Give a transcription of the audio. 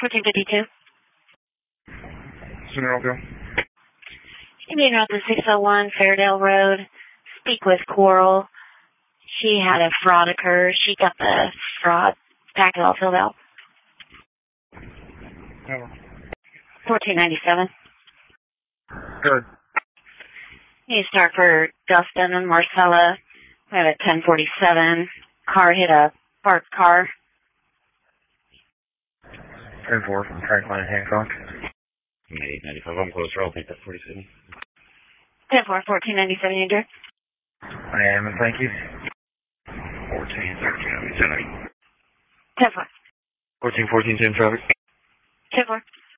1452. Cineroville. Indian Road to 601 Fairdale Road. Speak with Coral. She had a fraud occur. She got the fraud packet all filled out. 1497. Good. You start for Dustin and Marcella. We have a 1047. Car hit a parked car. 10-4 from Franklin and Hancock. 895. I'm closer. I'll take that 47. 10-4, 1497, you direct. I am, and thank you. 14, 13, 10. 10-4. 14, 10 traffic. 10-4.